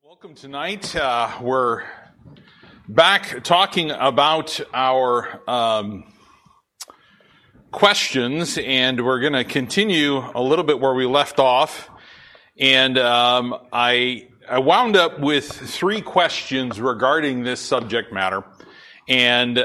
Welcome tonight. We're back talking about our questions, and we're going to continue a little bit where we left off. And I wound up with 3 questions regarding this subject matter. And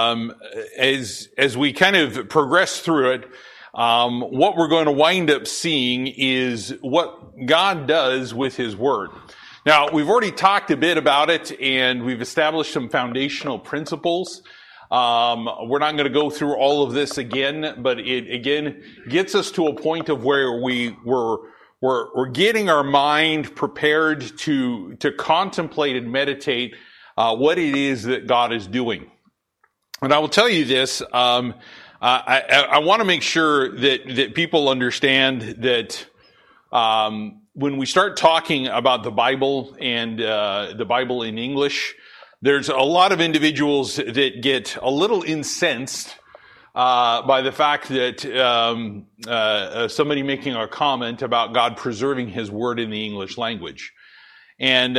as we kind of progress through it, what we're going to wind up seeing is what God does with His Word. Now, we've already talked a bit about it, and we've established some foundational principles. We're not going to go through all of this again, but it again gets us to a point of where we're getting our mind prepared to contemplate and meditate what it is that God is doing. And I will tell you this: I want to make sure that people understand that. When we start talking about the Bible and the Bible in English, there's a lot of individuals that get a little incensed by the fact that somebody making a comment about God preserving His Word in the English language. And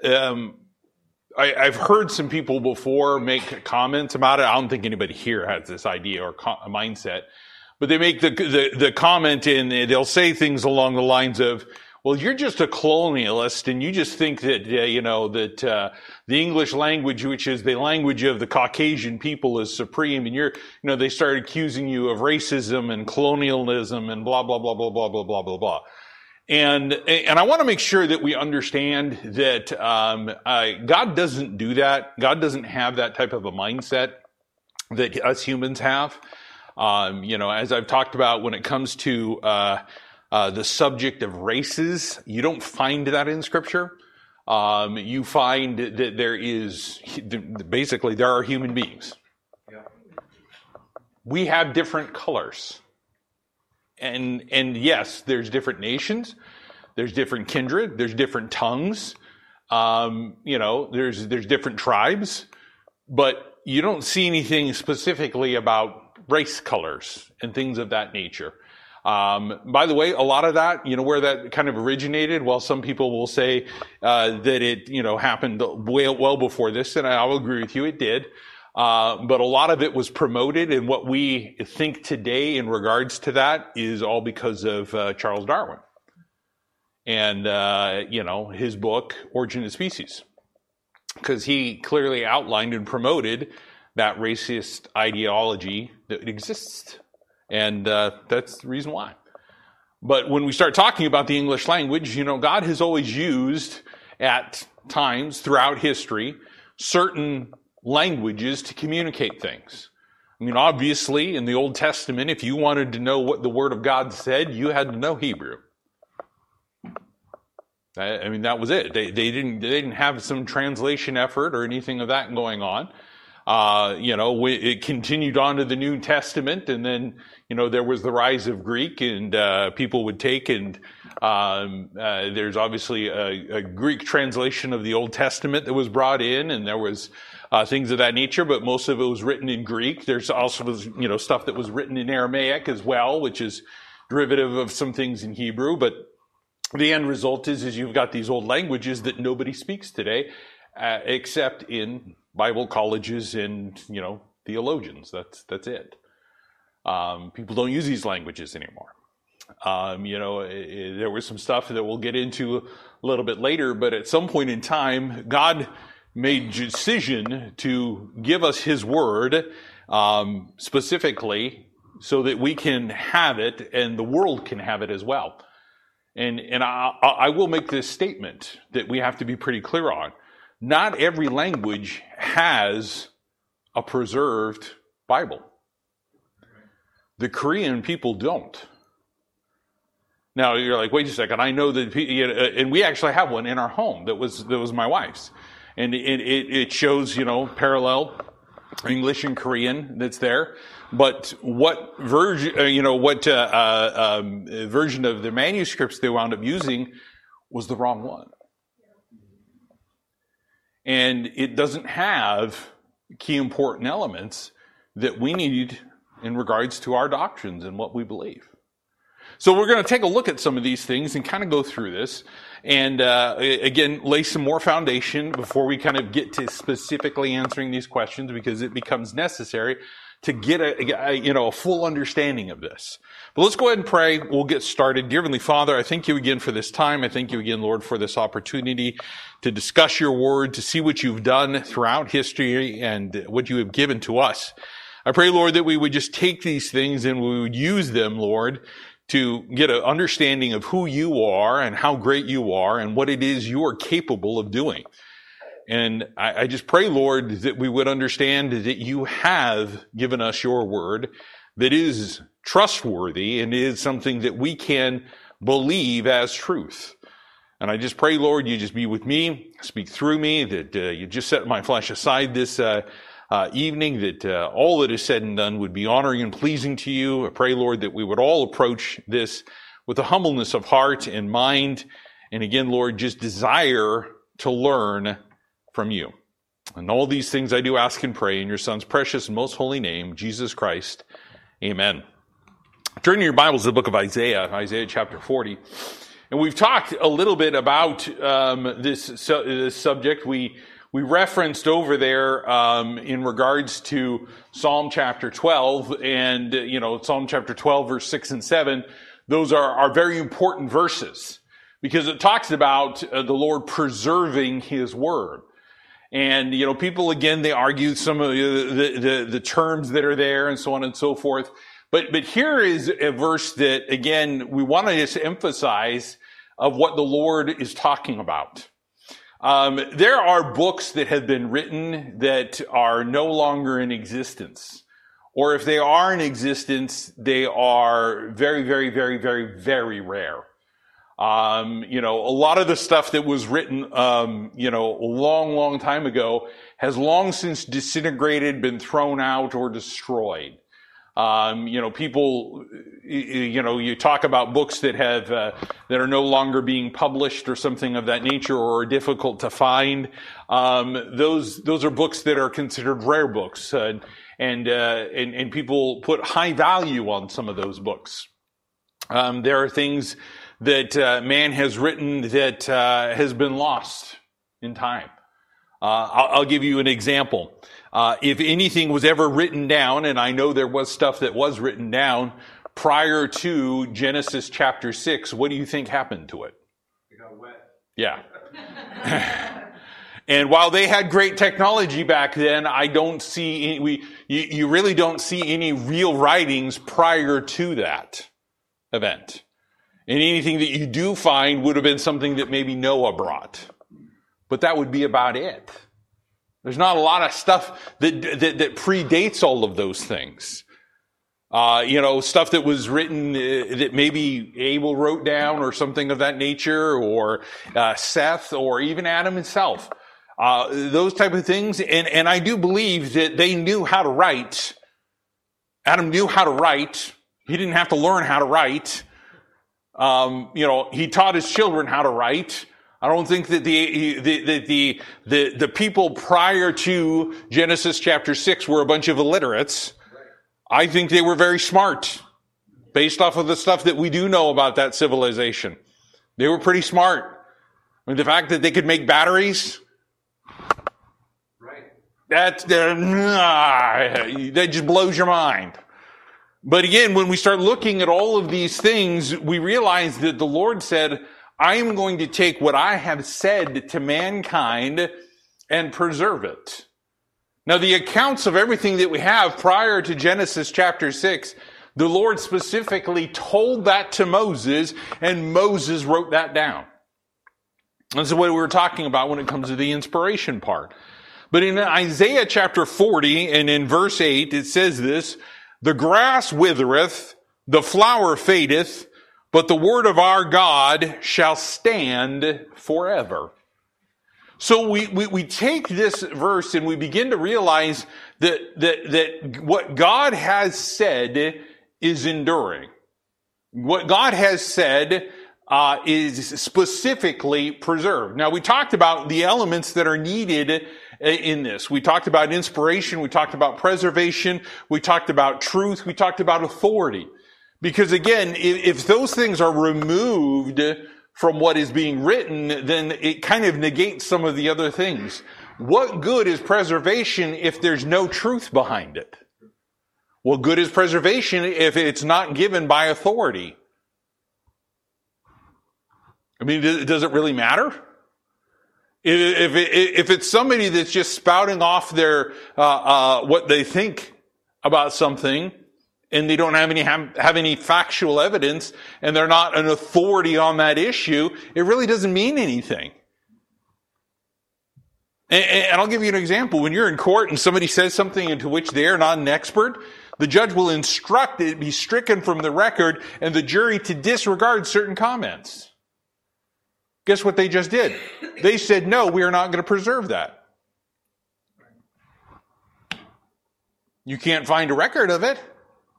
I've heard some people before make comments about it. I don't think anybody here has this idea or mindset. But they make the comment, and they'll say things along the lines of, well, you're just a colonialist, and you just think that, the English language, which is the language of the Caucasian people, is supreme, and they start accusing you of racism and colonialism and blah, blah, blah, blah, blah, blah, blah, blah, blah. And I want to make sure that we understand that God doesn't do that. God doesn't have that type of a mindset that us humans have. As I've talked about, when it comes to the subject of races, you don't find that in Scripture. You find that there are human beings. Yeah. We have different colors. And yes, there's different nations, there's different kindred, there's different tongues, there's different tribes, but you don't see anything specifically about race colors and things of that nature. By the way, a lot of that, where that kind of originated, well, some people will say that it, happened well before this, and I'll agree with you, it did. But a lot of it was promoted, and what we think today in regards to that is all because of Charles Darwin and, his book, Origin of Species, because he clearly outlined and promoted that racist ideology that exists. And that's the reason why. But when we start talking about the English language, God has always used, at times throughout history, certain languages to communicate things. I mean, obviously, in the Old Testament, if you wanted to know what the Word of God said, you had to know Hebrew. I mean, that was it. They didn't have some translation effort or anything of that going on. It continued on to the New Testament, and then, there was the rise of Greek, and people would take, and there's obviously a Greek translation of the Old Testament that was brought in, and there was things of that nature, but most of it was written in Greek. There's also, stuff that was written in Aramaic as well, which is derivative of some things in Hebrew, but the end result is you've got these old languages that nobody speaks today, except in Bible colleges and, theologians. That's it. People don't use these languages anymore. There was some stuff that we'll get into a little bit later, but at some point in time, God made a decision to give us His Word, specifically so that we can have it and the world can have it as well. And I will make this statement that we have to be pretty clear on. Not every language has a preserved Bible. The Korean people don't. Now you're like, wait a second. I know that, and we actually have one in our home that was my wife's, and it shows parallel English and Korean that's there. But what version, version of the manuscripts they wound up using was the wrong one. And it doesn't have key important elements that we need in regards to our doctrines and what we believe. So we're going to take a look at some of these things and kind of go through this. And again, lay some more foundation before we kind of get to specifically answering these questions, because it becomes necessary to get a full understanding of this. But let's go ahead and pray. We'll get started. Dear Heavenly Father, I thank you again for this time. I thank you again, Lord, for this opportunity to discuss your word, to see what you've done throughout history and what you have given to us. I pray, Lord, that we would just take these things and we would use them, Lord, to get an understanding of who you are and how great you are and what it is you are capable of doing. And I just pray, Lord, that we would understand that you have given us your word that is trustworthy and is something that we can believe as truth. And I just pray, Lord, you just be with me, speak through me, that you just set my flesh aside this evening, that all that is said and done would be honoring and pleasing to you. I pray, Lord, that we would all approach this with a humbleness of heart and mind. And again, Lord, just desire to learn from you. And all these things I do ask and pray in your Son's precious and most holy name, Jesus Christ. Amen. Turn your Bibles to the book of Isaiah chapter 40. And we've talked a little bit about this subject. We referenced over there in regards to Psalm chapter 12 and, Psalm chapter 12, verse 6 and 7. Those are very important verses because it talks about the Lord preserving his word. And, people, again, they argue some of the terms that are there and so on and so forth. But here is a verse that, again, we want to just emphasize of what the Lord is talking about. There are books that have been written that are no longer in existence. Or if they are in existence, they are very, very, very, very, very rare. A lot of the stuff that was written, a long time ago has long since disintegrated, been thrown out or destroyed. People, you talk about books that have, that are no longer being published or something of that nature or are difficult to find. Those are books that are considered rare books, and people put high value on some of those books. There are things that man has written that has been lost in time. I'll give you an example. If anything was ever written down, and I know there was stuff that was written down prior to Genesis chapter 6, what do you think happened to it? It got wet. Yeah. And while they had great technology back then, I don't see you really don't see any real writings prior to that event. And anything that you do find would have been something that maybe Noah brought. But that would be about it. There's not a lot of stuff that predates all of those things. Stuff that was written that maybe Abel wrote down or something of that nature, or Seth, or even Adam himself. Those type of things. And I do believe that they knew how to write. Adam knew how to write. He didn't have to learn how to write. He taught his children how to write. I don't think that the people prior to Genesis chapter 6 were a bunch of illiterates. I think they were very smart, based off of the stuff that we do know about that civilization. They were pretty smart. I mean, the fact that they could make batteries, right? That just blows your mind. But again, when we start looking at all of these things, we realize that the Lord said, I am going to take what I have said to mankind and preserve it. Now, the accounts of everything that we have prior to Genesis chapter 6, the Lord specifically told that to Moses, and Moses wrote that down. That's what we were talking about when it comes to the inspiration part. But in Isaiah chapter 40 and in verse 8, it says this, the grass withereth, the flower fadeth, but the word of our God shall stand forever. So we take this verse and we begin to realize that what God has said is enduring. What God has said is specifically preserved. Now, we talked about the elements that are needed in this. We talked about inspiration. We talked about preservation. We talked about truth. We talked about authority. Because again, if those things are removed from what is being written, then it kind of negates some of the other things. What good is preservation if there's no truth behind it? What good is preservation if it's not given by authority? I mean, does it really matter? If it's somebody that's just spouting off their what they think about something, and they don't have any factual evidence, and they're not an authority on that issue, it really doesn't mean anything. And I'll give you an example. When you're in court and somebody says something into which they are not an expert, the judge will instruct it be stricken from the record and the jury to disregard certain comments. Guess what they just did? They said, no, we are not going to preserve that. You can't find a record of it.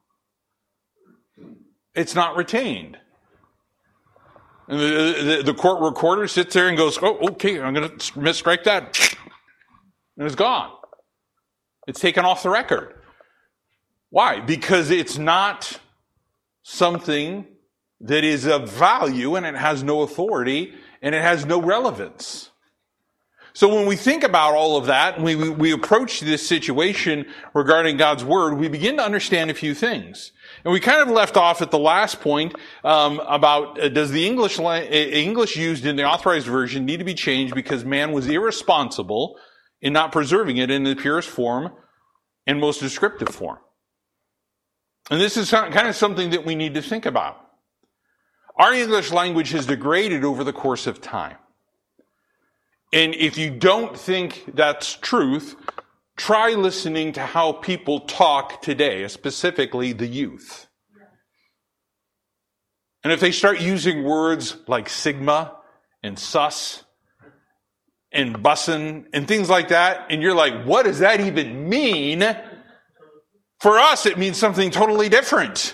It's not retained. And the court recorder sits there and goes, oh, okay, I'm going to strike that. And it's gone. It's taken off the record. Why? Because it's not something that is of value, and it has no authority, and it has no relevance. So when we think about all of that, and we approach this situation regarding God's Word, we begin to understand a few things. And we kind of left off at the last point about does the English used in the Authorized Version need to be changed because man was irresponsible in not preserving it in the purest form and most descriptive form. And this is kind of something that we need to think about. Our English language has degraded over the course of time. And if you don't think that's truth, try listening to how people talk today, specifically the youth. And if they start using words like sigma and sus and bussin and things like that, and you're like, what does that even mean? For us, it means something totally different.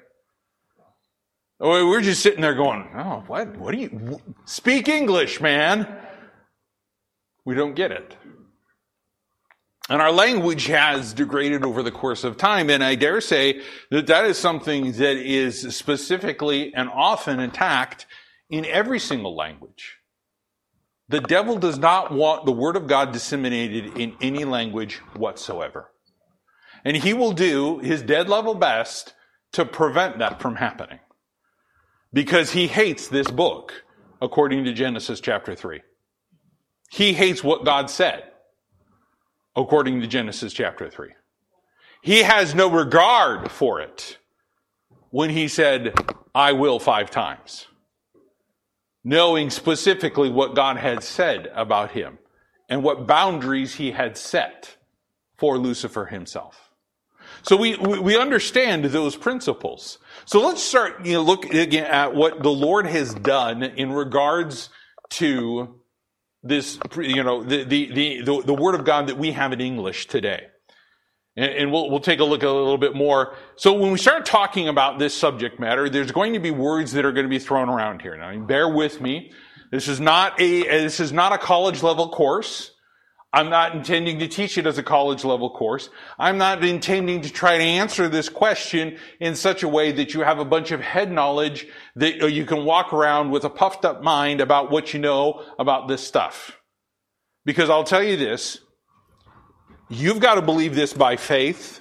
We're just sitting there going, oh, what do you, speak English, man. We don't get it. And our language has degraded over the course of time, and I dare say that that is something that is specifically and often attacked in every single language. The devil does not want the Word of God disseminated in any language whatsoever. And he will do his dead level best to prevent that from happening. Because he hates this book, according to Genesis chapter 3. He hates what God said, according to Genesis chapter 3. He has no regard for it when he said, I will 5 times. Knowing specifically what God had said about him and what boundaries he had set for Lucifer himself. So we understand those principles. So let's start, look again at what the Lord has done in regards to this, the Word of God that we have in English today. And we'll take a look a little bit more. So when we start talking about this subject matter, there's going to be words that are going to be thrown around here. Now, bear with me. This is not a college level course. I'm not intending to teach it as a college level course. I'm not intending to try to answer this question in such a way that you have a bunch of head knowledge that you can walk around with a puffed up mind about what you know about this stuff. Because I'll tell you this, you've got to believe this by faith.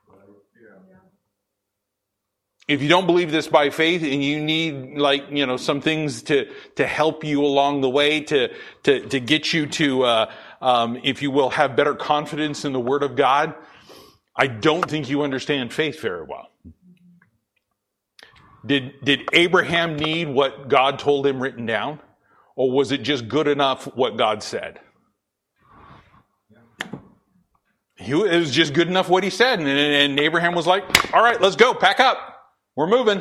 If you don't believe this by faith and you need some things to help you along the way to get you to if you will, have better confidence in the Word of God, I don't think you understand faith very well. Did Abraham need what God told him written down? Or was it just good enough what God said? It was just good enough what he said. And Abraham was like, all right, let's go, pack up. We're moving.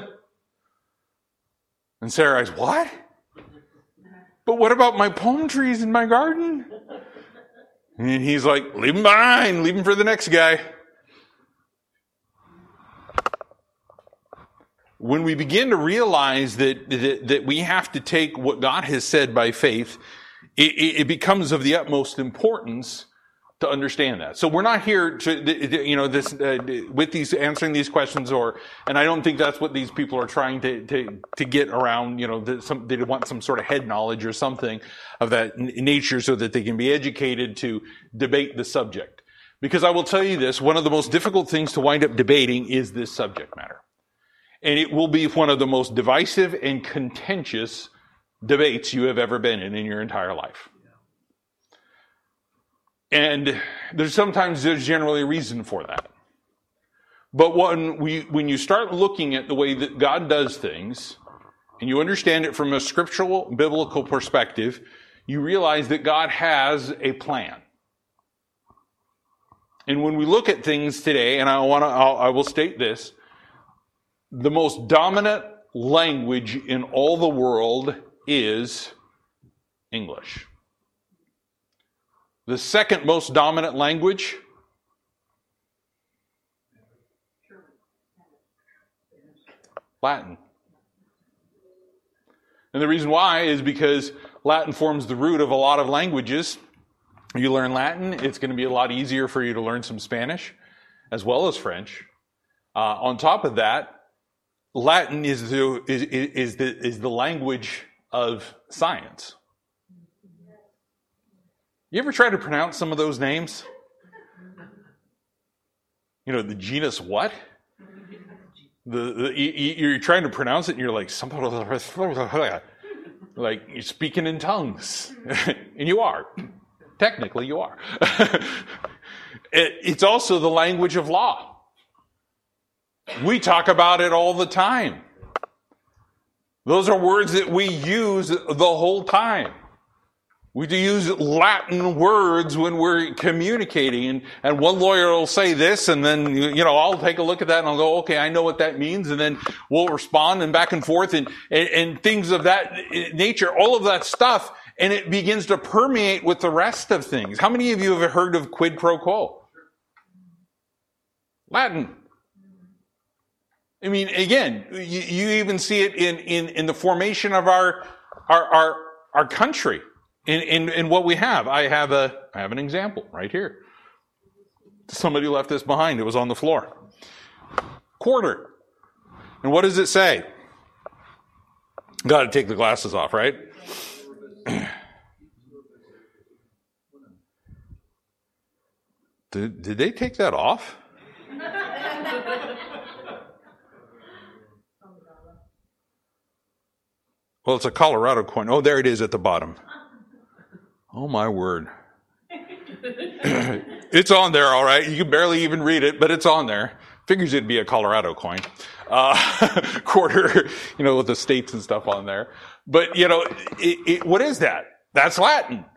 And Sarai's, what? But what about my palm trees in my garden? And he's like, leave them behind, leave them for the next guy. When we begin to realize that we have to take what God has said by faith, it becomes of the utmost importance to understand that. So we're not here to, with these, answering these questions, and I don't think that's what these people are trying to get around, they want some sort of head knowledge or something of that nature so that they can be educated to debate the subject. Because I will tell you this, one of the most difficult things to wind up debating is this subject matter. And it will be one of the most divisive and contentious debates you have ever been in your entire life. And there's generally a reason for that. But when you start looking at the way that God does things, and you understand it from a scriptural, biblical perspective, you realize that God has a plan. And when we look at things today, and I will state this, the most dominant language in all the world is English. The second most dominant language, Latin. And the reason why is because Latin forms the root of a lot of languages. You learn Latin, it's going to be a lot easier for you to learn some Spanish, as well as French. On top of that, Latin is the language of science. You ever try to pronounce some of those names? The genus what? You're trying to pronounce it and you're like, like you're speaking in tongues. And you are. Technically you are. It's also the language of law. We talk about it all the time. Those are words that we use the whole time. We use Latin words when we're communicating, and one lawyer will say this, and then, I'll take a look at that and I'll go, okay, I know what that means, and then we'll respond and back and forth and things of that nature, all of that stuff, and it begins to permeate with the rest of things. How many of you have heard of quid pro quo? Latin. I mean, again, you even see it in the formation of our country, in what we have. I have an example right here. Somebody left this behind. It was on the floor. Quarter. And what does it say? Got to take the glasses off, right? Did they take that off? Well, it's a Colorado coin. Oh, there it is at the bottom. Oh, my word. It's on there, all right. You can barely even read it, but it's on there. Figures it'd be a Colorado coin. Quarter, with the states and stuff on there. But, what is that? That's Latin.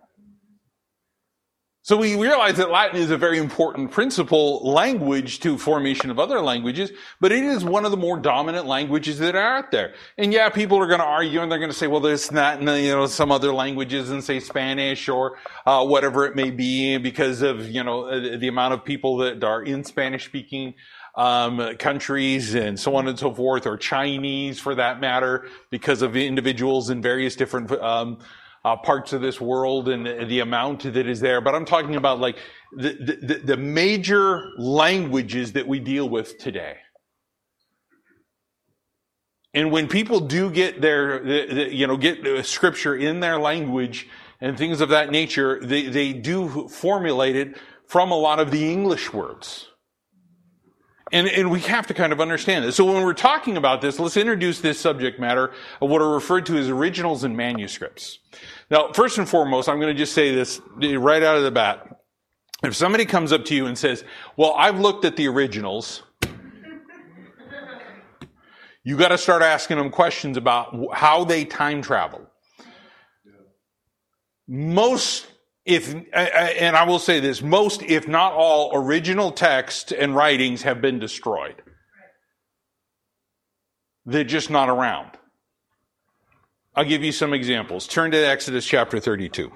So we realize that Latin is a very important principal language to formation of other languages, but it is one of the more dominant languages that are out there. And yeah, people are going to argue and they're going to say, well, there's not, some other languages, and say Spanish or whatever it may be, because of, the amount of people that are in Spanish-speaking countries and so on and so forth, or Chinese for that matter, because of individuals in various different parts of this world and the amount that is there. But I'm talking about like the major languages that we deal with today. And when people do get get scripture in their language and things of that nature, they do formulate it from a lot of the English words. And we have to kind of understand this. So when we're talking about this, let's introduce this subject matter of what are referred to as originals and manuscripts. Now, first and foremost, I'm going to just say this right out of the bat. If somebody comes up to you and says, well, I've looked at the originals, you got to start asking them questions about how they time traveled. And I will say this, most, if not all, original texts and writings have been destroyed. They're just not around. I'll give you some examples. Turn to Exodus chapter 32.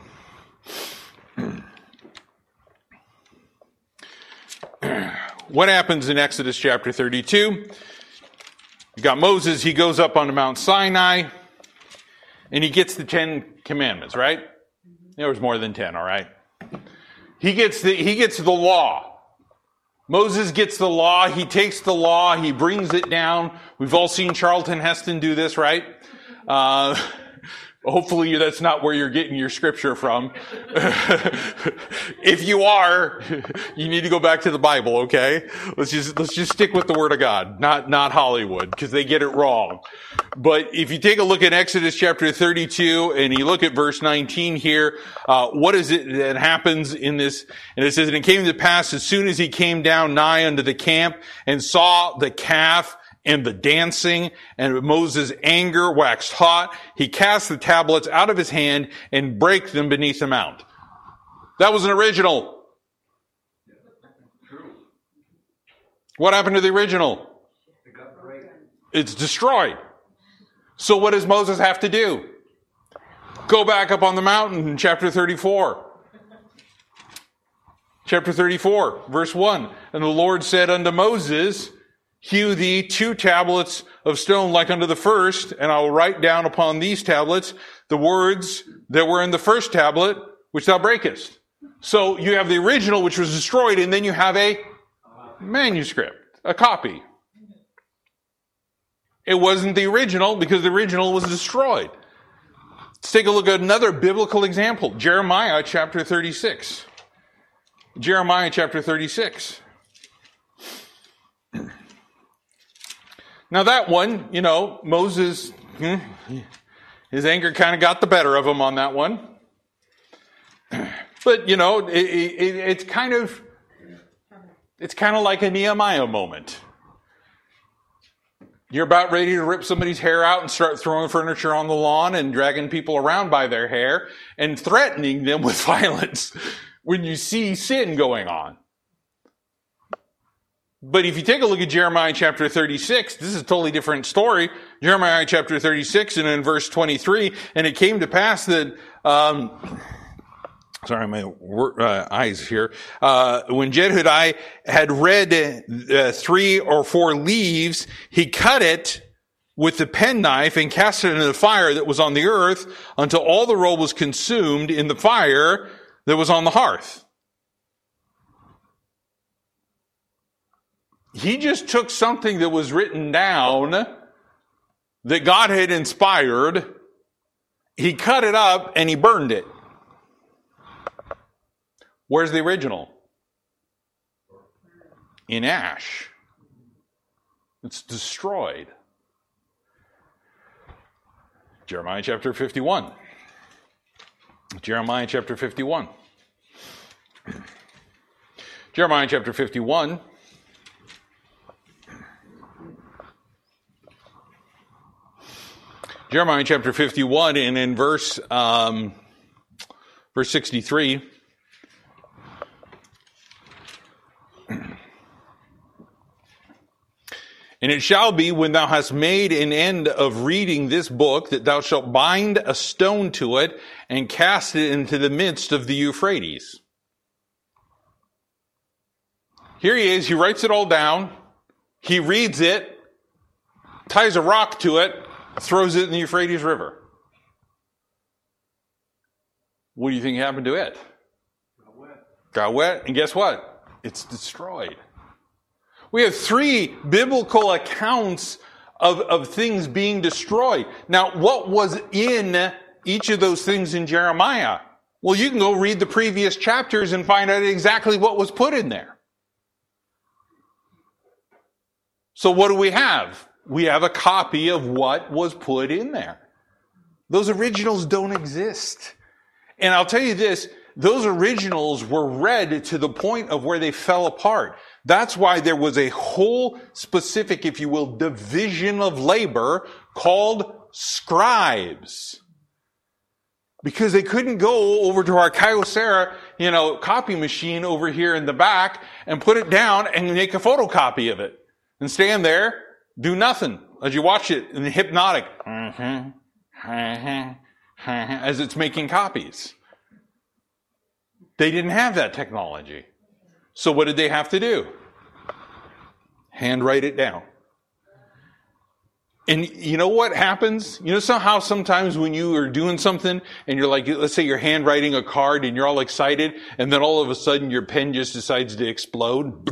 What happens in Exodus chapter 32? You got Moses, he goes up onto Mount Sinai, and he gets the 10 commandments, right? There was more than 10, all right? He gets the law. Moses gets the law. He takes the law. He brings it down. We've all seen Charlton Heston do this, right? Hopefully that's not where you're getting your scripture from. If you are, you need to go back to the Bible, okay? Let's just stick with the Word of God, not Hollywood, because they get it wrong. But if you take a look at Exodus chapter 32 and you look at verse 19 here, what is it that happens in this? And it says, and it came to pass as soon as he came down nigh unto the camp and saw the calf and the dancing, and Moses' anger waxed hot, he cast the tablets out of his hand and brake them beneath the mount. That was an original. What happened to the original? It's destroyed. So what does Moses have to do? Go back up on the mountain in chapter 34. Chapter 34, verse 1. And the Lord said unto Moses, hew thee 2 tablets of stone like unto the first, and I will write down upon these tablets the words that were in the first tablet, which thou breakest. So you have the original, which was destroyed, and then you have a manuscript, a copy. It wasn't the original because the original was destroyed. Let's take a look at another biblical example. Jeremiah chapter 36. Jeremiah chapter 36. Now that one, Moses, his anger kind of got the better of him on that one. But, it's kind of like a Nehemiah moment. You're about ready to rip somebody's hair out and start throwing furniture on the lawn and dragging people around by their hair and threatening them with violence when you see sin going on. But if you take a look at Jeremiah chapter 36, this is a totally different story. Jeremiah chapter 36 and in verse 23, and it came to pass that, sorry, my eyes here. When Jehudi had read 3 or 4 leaves, he cut it with the penknife and cast it into the fire that was on the earth until all the roll was consumed in the fire that was on the hearth. He just took something that was written down that God had inspired. He cut it up and he burned it. Where's the original? In ash. It's destroyed. Jeremiah chapter 51. Jeremiah chapter 51. Jeremiah chapter 51. Jeremiah chapter 51 and in verse 63. And it shall be when thou hast made an end of reading this book that thou shalt bind a stone to it and cast it into the midst of the Euphrates. Here he is. He writes it all down. He reads it, ties a rock to it, throws it in the Euphrates River. What do you think happened to it? Got wet. And guess what? It's destroyed. We have 3 biblical accounts of things being destroyed. Now, what was in each of those things in Jeremiah? Well, you can go read the previous chapters and find out exactly what was put in there. So what do we have? We have a copy of what was put in there. Those originals don't exist. And I'll tell you this, those originals were read to the point of where they fell apart. That's why there was a whole specific, if you will, division of labor called scribes. Because they couldn't go over to our Kyocera, copy machine over here in the back and put it down and make a photocopy of it. And stand there, do nothing as you watch it in the hypnotic, as it's making copies. They didn't have that technology. So what did they have to do? Handwrite it down. And you know what happens? You know somehow sometimes when you are doing something and you're like, let's say you're handwriting a card and you're all excited and then all of a sudden your pen just decides to explode.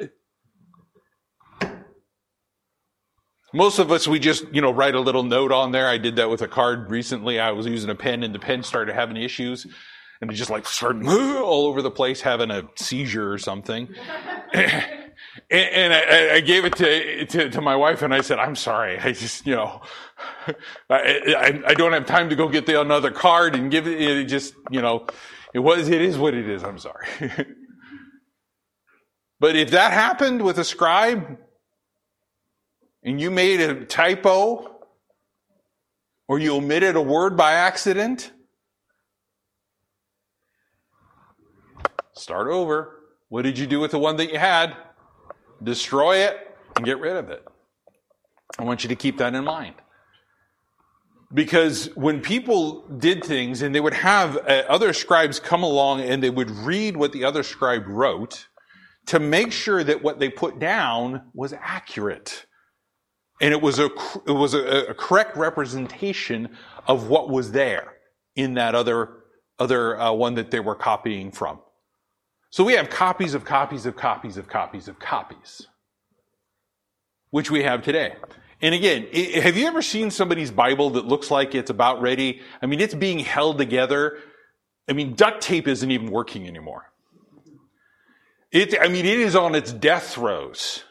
Most of us, we just, write a little note on there. I did that with a card recently. I was using a pen and the pen started having issues and it just started all over the place having a seizure or something. And I gave it to my wife and I said, I'm sorry. I just, I don't have time to go get another card and give it. It just, it is what it is. I'm sorry. But if that happened with a scribe and you made a typo or you omitted a word by accident, start over. What did you do with the one that you had? Destroy it and get rid of it. I want you to keep that in mind. Because when people did things and they would have other scribes come along and they would read what the other scribe wrote to make sure that what they put down was accurate. And it was a correct representation of what was there in that other one that they were copying from. So we have copies of copies of copies of copies of copies, which we have today. And again, have you ever seen somebody's Bible that looks like it's about ready? I mean, it's being held together. I mean, duct tape isn't even working anymore. It is on its death throes.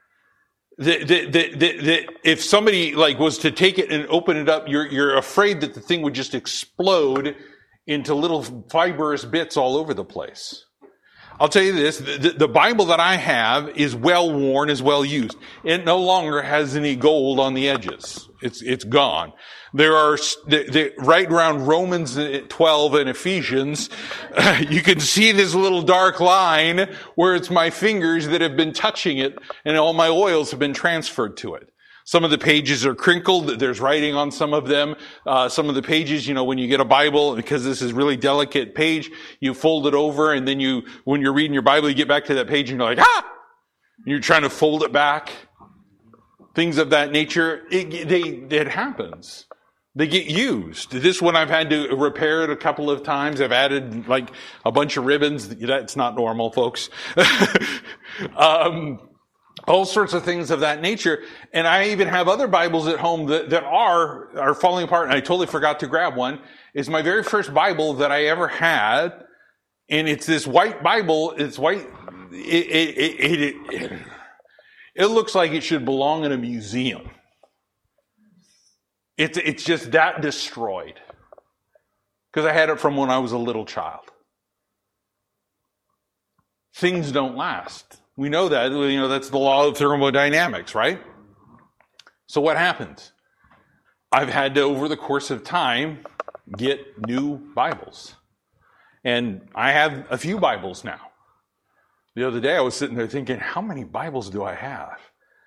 If somebody was to take it and open it up, you're afraid that the thing would just explode into little fibrous bits all over the place. I'll tell you this, the Bible that I have is well worn, is well used. It no longer has any gold on the edges. It's gone. There are, right around Romans 12 and Ephesians, you can see this little dark line where it's my fingers that have been touching it and all my oils have been transferred to it. Some of the pages are crinkled. There's writing on some of them. Some of the pages, when you get a Bible, because this is really delicate page, you fold it over and then when you're reading your Bible, you get back to that page and you're like, ah! You're trying to fold it back. Things of that nature. It happens. They get used. This one I've had to repair it a couple of times. I've added a bunch of ribbons. That's not normal, folks. All sorts of things of that nature. And I even have other Bibles at home that are falling apart. And I totally forgot to grab one. It's my very first Bible that I ever had. And it's this white Bible. It's white. It looks like it should belong in a museum. It's just that destroyed. Because I had it from when I was a little child. Things don't last. We know that. That's the law of thermodynamics, right? So what happens? I've had to, over the course of time, get new Bibles. And I have a few Bibles now. The other day I was sitting there thinking, how many Bibles do I have?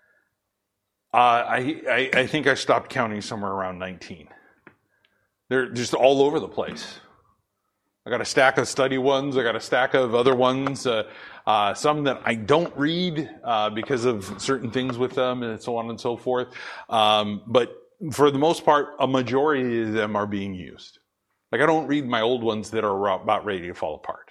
I think I stopped counting somewhere around 19. They're just all over the place. I got a stack of study ones. I got a stack of other ones. Some that I don't read because of certain things with them and so on and so forth. But for the most part, a majority of them are being used. I don't read my old ones that are about ready to fall apart.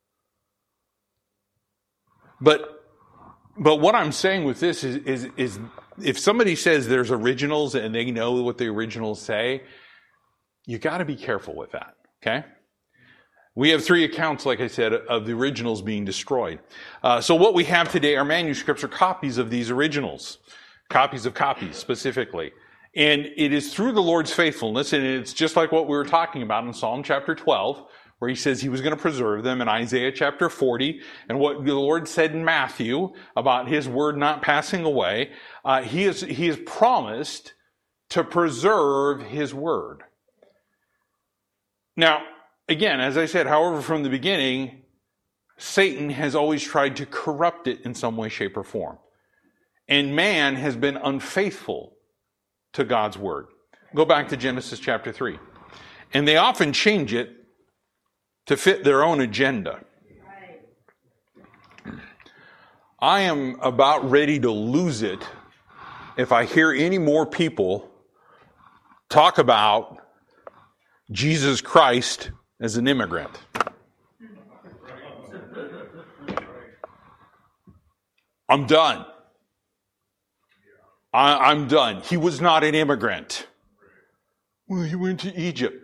But what I'm saying with this is if somebody says there's originals and they know what the originals say, you got to be careful with that. Okay. We have 3 accounts, like I said, of the originals being destroyed. So what we have today are manuscripts or copies of these originals. Copies of copies, specifically. And it is through the Lord's faithfulness, and it's just like what we were talking about in Psalm chapter 12, where he says he was going to preserve them, in Isaiah chapter 40, and what the Lord said in Matthew about his word not passing away. He has promised to preserve his word. Now, again, as I said, however, from the beginning, Satan has always tried to corrupt it in some way, shape, or form. And man has been unfaithful to God's word. Go back to Genesis chapter 3. And they often change it to fit their own agenda. I am about ready to lose it if I hear any more people talk about Jesus Christ as an immigrant. I'm done. I'm done. He was not an immigrant. Well, he went to Egypt.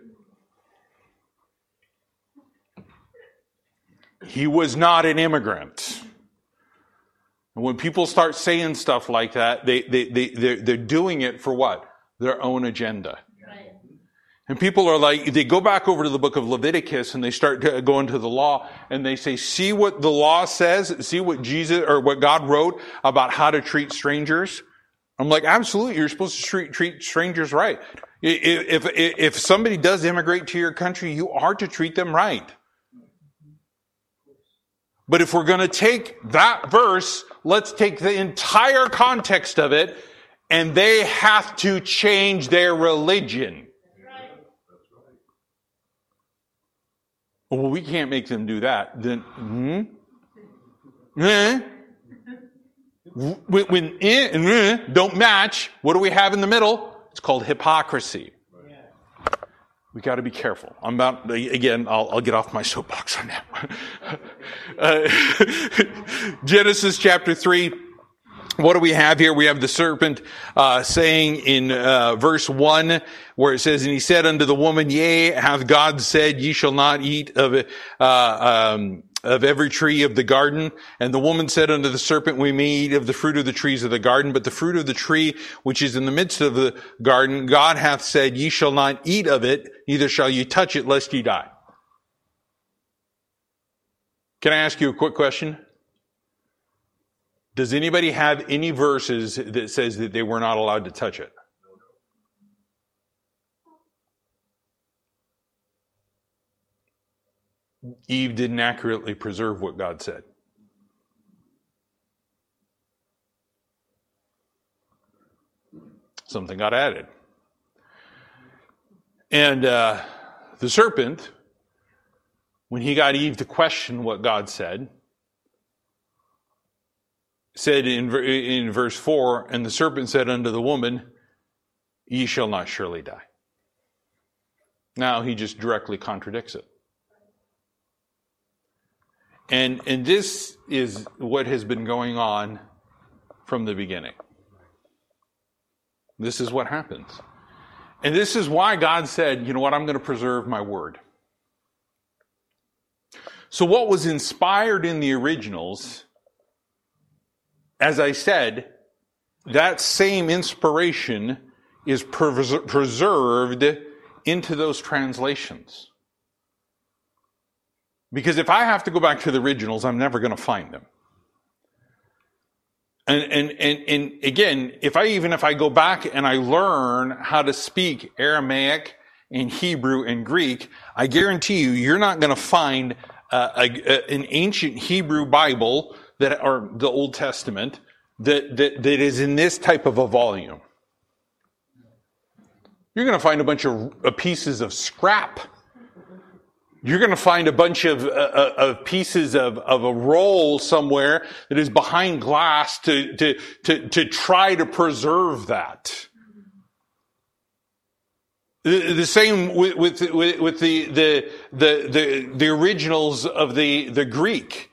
He was not an immigrant. And when people start saying stuff like that, they're doing it for what? Their own agenda. Right. And people are like, they go back over to the book of Leviticus and they start going to the law and they say, see what the law says? See what Jesus or what God wrote about how to treat strangers? I'm like, absolutely, you're supposed to treat strangers right. If somebody does immigrate to your country, you are to treat them right. But if we're going to take that verse, let's take the entire context of it, and they have to change their religion. Well, we can't make them do that. Then, when don't match, what do we have in the middle? It's called hypocrisy. We got to be careful. I'm about, again, I'll get off my soapbox on that. Genesis chapter 3. What do we have here? We have the serpent saying in verse 1 where it says, and he said unto the woman, yea, hath God said, ye shall not eat of every tree of the garden? And the woman said unto the serpent, we may eat of the fruit of the trees of the garden, but the fruit of the tree which is in the midst of the garden, God hath said, ye shall not eat of it, neither shall ye touch it, lest ye die. Can I ask you a quick question? Does anybody have any verses that says that they were not allowed to touch it? Eve didn't accurately preserve what God said. Something got added. And the serpent, when he got Eve to question what God said in verse 4, and the serpent said unto the woman, ye shall not surely die. Now he just directly contradicts it. And this is what has been going on from the beginning. This is what happens. And this is why God said, you know what, I'm going to preserve my word. So what was inspired in the originals, as I said, that same inspiration is preserved into those translations. Because if I have to go back to the originals, I'm never going to find them. And again, if I go back and I learn how to speak Aramaic and Hebrew and Greek, I guarantee you're not going to find an ancient Hebrew Bible or the Old Testament that is in this type of a volume. You're going to find a bunch of pieces of scrap. You're going to find a bunch of pieces of a roll somewhere that is behind glass to try to preserve that. The same with the originals of the Greek.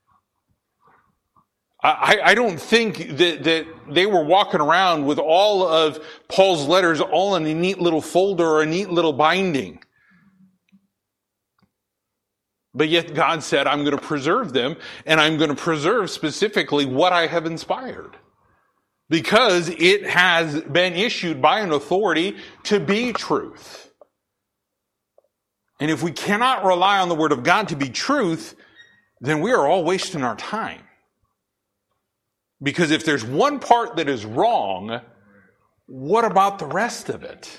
I don't think that they were walking around with all of Paul's letters all in a neat little folder or a neat little binding. But yet God said, I'm going to preserve them, and I'm going to preserve specifically what I have inspired. Because it has been issued by an authority to be truth. And if we cannot rely on the Word of God to be truth, then we are all wasting our time. Because if there's one part that is wrong, what about the rest of it?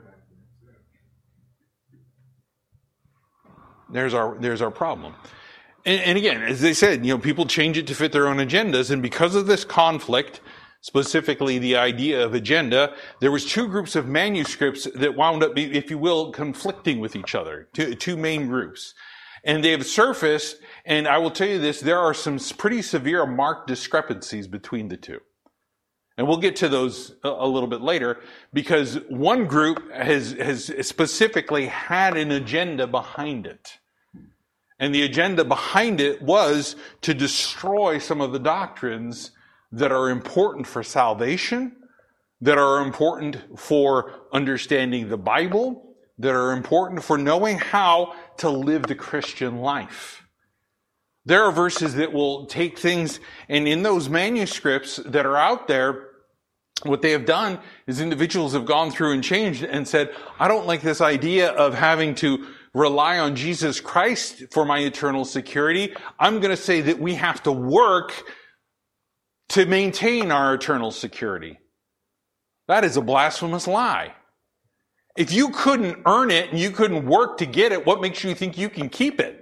There's our problem. And again, as they said, people change it to fit their own agendas, and because of this conflict, specifically the idea of agenda, there was two groups of manuscripts that wound up, if you will, conflicting with each other, two main groups. And they have surfaced, and I will tell you this, there are some pretty severe marked discrepancies between the two. And we'll get to those a little bit later, because one group has specifically had an agenda behind it. And the agenda behind it was to destroy some of the doctrines that are important for salvation, that are important for understanding the Bible, that are important for knowing how to live the Christian life. There are verses that will take things, and in those manuscripts that are out there, what they have done is individuals have gone through and changed and said, I don't like this idea of having to rely on Jesus Christ for my eternal security. I'm going to say that we have to work to maintain our eternal security. That is a blasphemous lie. If you couldn't earn it and you couldn't work to get it, what makes you think you can keep it?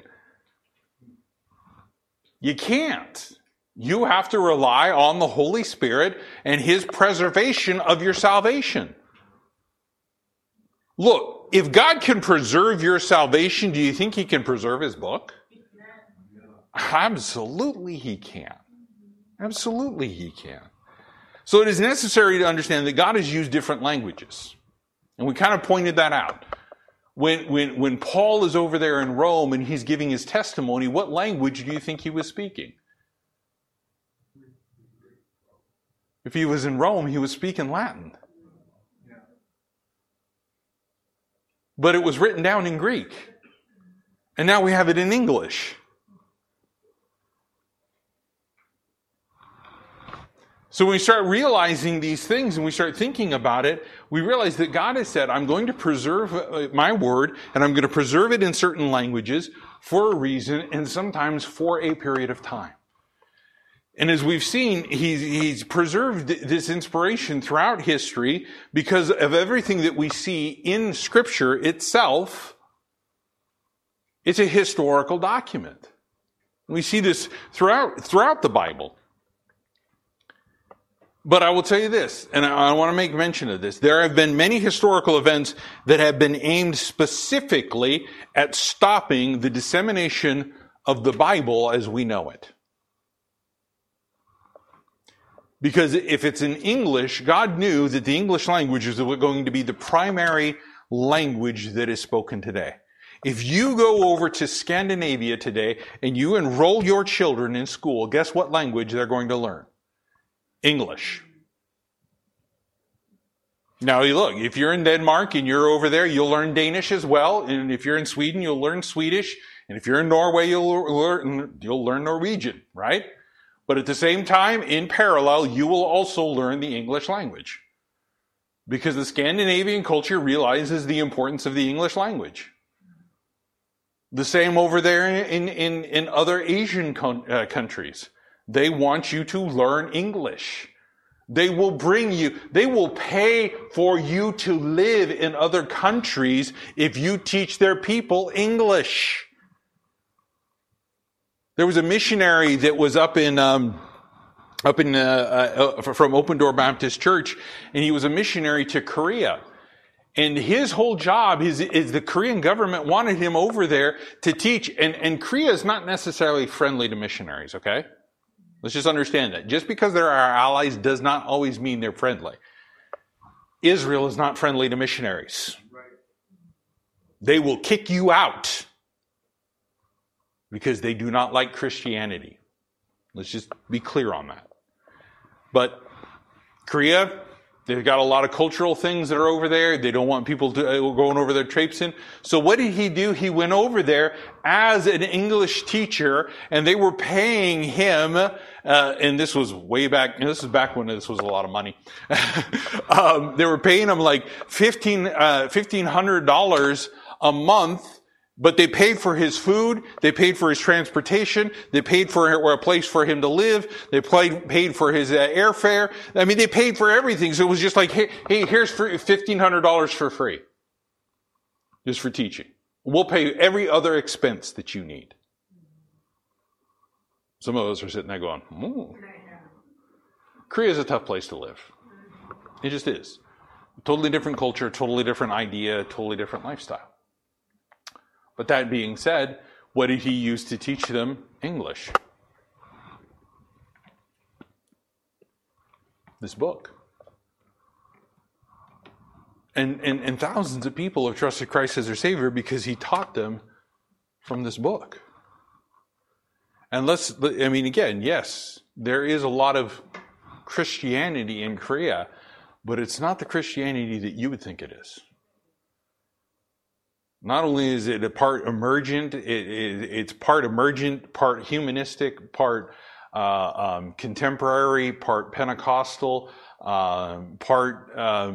You can't. You have to rely on the Holy Spirit and His preservation of your salvation. Look, if God can preserve your salvation, do you think He can preserve His book? Absolutely He can. Absolutely He can. So it is necessary to understand that God has used different languages. And we kind of pointed that out. When Paul is over there in Rome and he's giving his testimony, what language do you think he was speaking? If he was in Rome, he was speaking Latin. But it was written down in Greek. And now we have it in English. So when we start realizing these things and we start thinking about it, we realize that God has said, I'm going to preserve my word, and I'm going to preserve it in certain languages for a reason, and sometimes for a period of time. And as we've seen, he's preserved this inspiration throughout history because of everything that we see in Scripture itself. It's a historical document. We see this throughout the Bible. But I will tell you this, and I want to make mention of this. There have been many historical events that have been aimed specifically at stopping the dissemination of the Bible as we know it. Because if it's in English, God knew that the English language is going to be the primary language that is spoken today. If you go over to Scandinavia today and you enroll your children in school, guess what language they're going to learn? English. Now, look, if you're in Denmark and you're over there, you'll learn Danish as well. And if you're in Sweden, you'll learn Swedish. And if you're in Norway, you'll learn Norwegian, right? But at the same time, in parallel, you will also learn the English language. Because the Scandinavian culture realizes the importance of the English language. The same over there in other Asian countries. They want you to learn English. They will pay for you to live in other countries if you teach their people English. There was a missionary that was from Open Door Baptist Church, and he was a missionary to Korea. And his whole job is the Korean government wanted him over there to teach. And Korea is not necessarily friendly to missionaries, okay? Let's just understand that. Just because they're our allies does not always mean they're friendly. Israel is not friendly to missionaries. They will kick you out because they do not like Christianity. Let's just be clear on that. But Korea, they've got a lot of cultural things that are over there. They don't want people going over there traipsing. So what did he do? He went over there as an English teacher, and they were paying him, and this was way back, this is back when this was a lot of money. They were paying him like $1,500 a month, but they paid for his food, they paid for his transportation, they paid for a place for him to live, they paid for his airfare. I mean, they paid for everything. So it was just like, hey, here's $1,500 for free. Just for teaching. We'll pay every other expense that you need. Some of us are sitting there going, Korea is a tough place to live. It just is. Totally different culture, totally different idea, totally different lifestyle. But that being said, what did he use to teach them? English. this book. And thousands of people have trusted Christ as their Savior because he taught them from this book. And again, yes, there is a lot of Christianity in Korea, but it's not the Christianity that you would think it is. Not only is it a part emergent, it's part emergent, part humanistic, part contemporary, part Pentecostal, part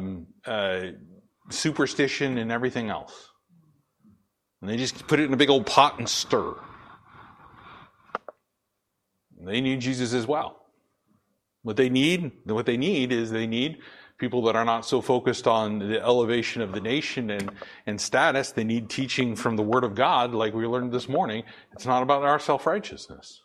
superstition and everything else. And they just put it in a big old pot and stir. They need Jesus as well. What they need is people that are not so focused on the elevation of the nation and status. They need teaching from the Word of God, like we learned this morning. It's not about our self-righteousness.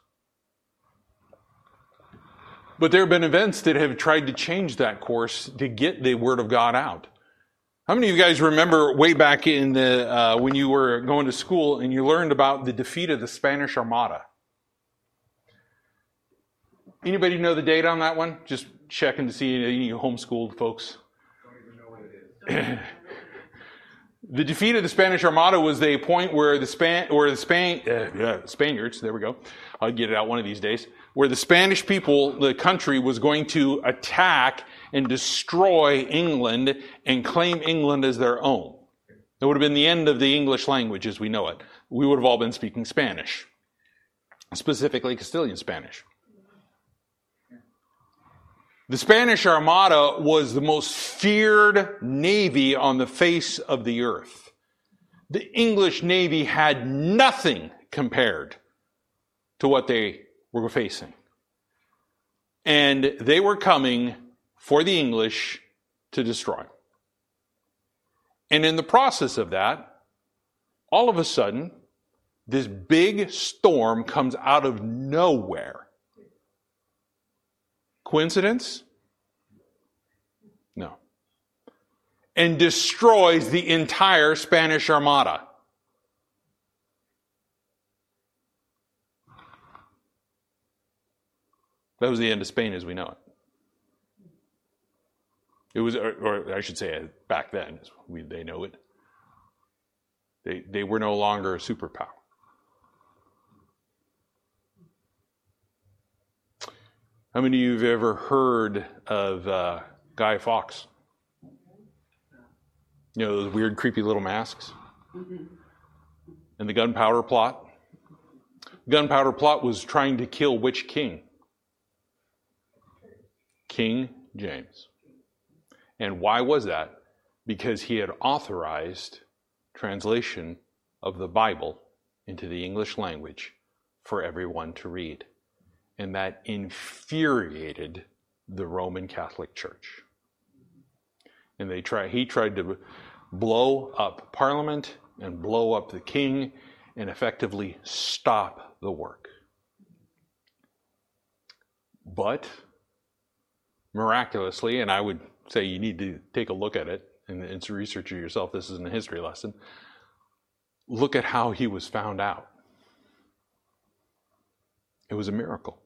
But there have been events that have tried to change that course to get the Word of God out. How many of you guys remember way back in when you were going to school and you learned about the defeat of the Spanish Armada? Anybody know the date on that one? Just checking to see any homeschooled folks. Don't even know what it is. The defeat of the Spanish Armada was the point where the Spaniards, there we go. I'll get it out one of these days, where the Spanish people, the country, was going to attack and destroy England and claim England as their own. That would have been the end of the English language as we know it. We would have all been speaking Spanish, specifically Castilian Spanish. The Spanish Armada was the most feared navy on the face of the earth. The English Navy had nothing compared to what they were facing. And they were coming for the English to destroy. And in the process of that, all of a sudden, this big storm comes out of nowhere. Coincidence? No. And destroys the entire Spanish Armada. That was the end of Spain as we know it. It was, or I should say back then, they know it. They were no longer a superpower. How many of you have ever heard of Guy Fawkes? You know, those weird, creepy little masks? And the gunpowder plot? Gunpowder plot was trying to kill which king? King James. And why was that? Because he had authorized translation of the Bible into the English language for everyone to read. And that infuriated the Roman Catholic Church. And he tried to blow up Parliament and blow up the king and effectively stop the work. But miraculously, and I would say you need to take a look at it and research it yourself, this isn't a history lesson, look at how he was found out. It was a miracle.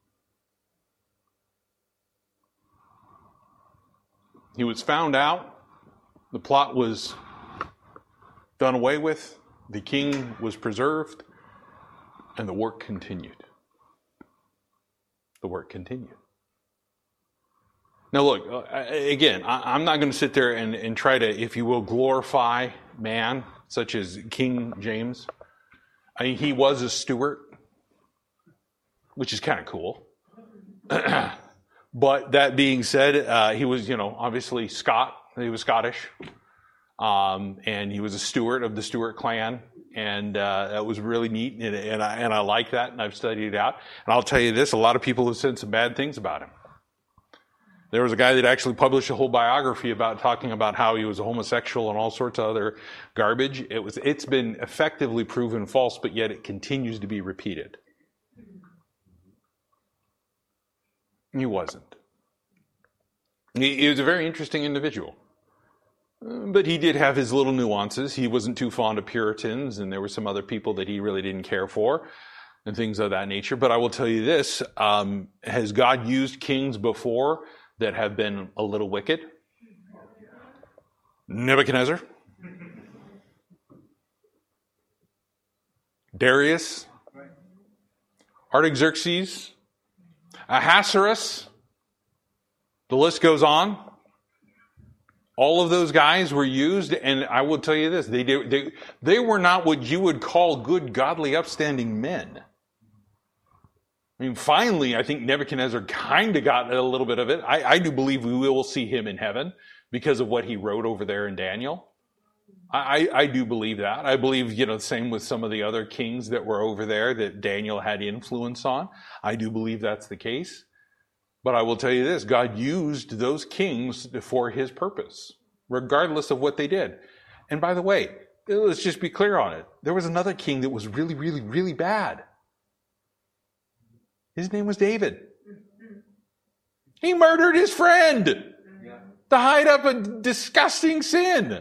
He was found out, the plot was done away with, the king was preserved, and the work continued. The work continued. Now look, again, I'm not going to sit there and try to, if you will, glorify man, such as King James. I mean, he was a Stuart, which is kind of cool. But that being said, he was, obviously he was Scottish. And he was a Stuart of the Stuart clan. And that was really neat. And I like that. And I've studied it out. And I'll tell you this, a lot of people have said some bad things about him. There was a guy that actually published a whole biography talking about how he was a homosexual and all sorts of other garbage. It's been effectively proven false, but yet it continues to be repeated. He wasn't. He was a very interesting individual. But he did have his little nuances. He wasn't too fond of Puritans, and there were some other people that he really didn't care for, and things of that nature. But I will tell you this, has God used kings before that have been a little wicked? Nebuchadnezzar, Darius, Artaxerxes, Ahasuerus, the list goes on. All of those guys were used, and I will tell you this, they were not what you would call good, godly, upstanding men. I mean, finally, I think Nebuchadnezzar kind of got a little bit of it. I do believe we will see him in heaven because of what he wrote over there in Daniel. I do believe that. I believe, the same with some of the other kings that were over there that Daniel had influence on. I do believe that's the case. But I will tell you this, God used those kings for his purpose, regardless of what they did. And by the way, let's just be clear on it. There was another king that was really, really, really bad. His name was David. He murdered his friend to hide up a disgusting sin.